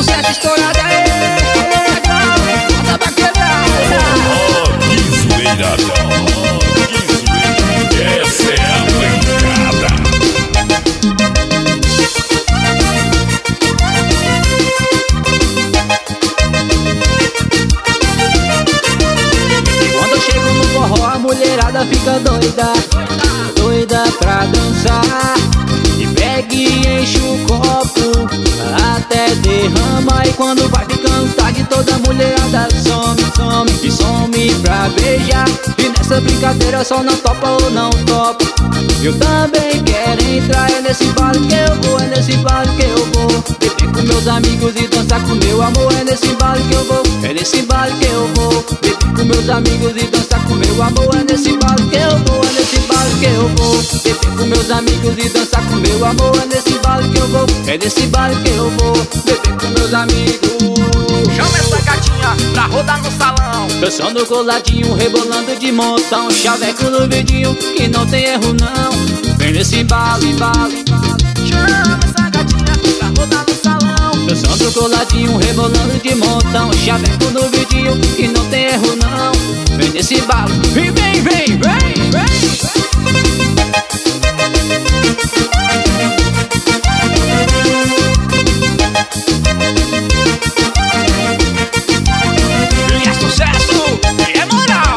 sucesso estourado aí. Bota pra quebrar. Que zoeiradão, que zoeira. Essa é a pancada. Quando eu chego no forró, a mulherada fica doida, doida pra dançar. E pega e enche o copo até derrama. E quando vai ficando tarde, toda mulherada some, some e some pra beijar. E nessa brincadeira só não topa ou não topa. Eu também quero entrar, é nesse baile que eu vou, é nesse baile que eu vou. Beber com meus amigos e dançar com meu amor, é nesse baile que eu vou, é nesse baile que eu vou. Beber com meus amigos e dançar com meu amor, é nesse baile que eu vou, é nesse baile que eu vou. Beber com meus amigos e dançar com meu amor, é nesse baile que eu vou, é nesse baile que eu vou. Beber com meus amigos. Chama essa gatinha pra rodar no salão. Dançando coladinho, rebolando de montão. Chaveco no vidinho, que não tem erro não. Vem nesse baile, baile. Chama essa gatinha pra rodar no salão. Dançando coladinho, rebolando de montão. Chaveco no vidinho, que não tem erro não. Vem nesse baile, vem, vem, vem, vem, vem. E é sucesso, e é moral.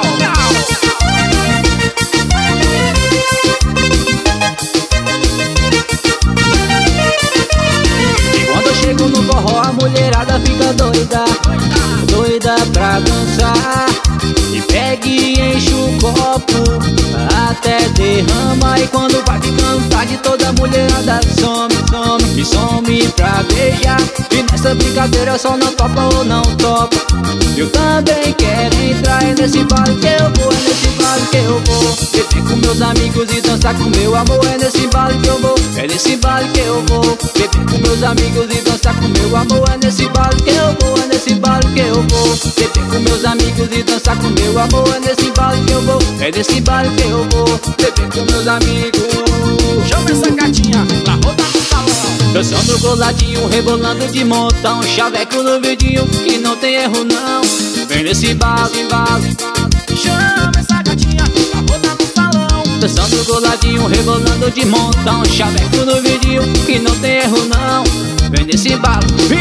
E quando eu chego no forró, a mulherada fica doida, doida pra dançar. E pega e enche o copo até derrama. E quando vai ficando tarde, toda mulherada some, some e some pra beijar. E nessa brincadeira só não topa ou não topa. Eu também quero entrar, é nesse baile que eu vou, é nesse baile que eu vou. Beber com meus amigos e dançar com meu amor, é nesse baile que eu vou, é nesse baile que eu vou. Beber com meus amigos e dançar com meu amor, é nesse baile que eu vou, é nesse baile que eu vou. Beber com meus amigos e dançar com meu amor, é nesse baile que eu vou, é nesse baile que eu vou. Beber com meus amigos. Chama essa gatinha pra rodar no salão. Dançando coladinho, rebolando de montão. Chaveco no vidinho, que não tem erro não. Vem nesse baile, baile. Chama essa gatinha pra rodar no salão. Dançando coladinho, rebolando de montão. Chaveco no vidinho, que não tem erro não. Vem nesse baile,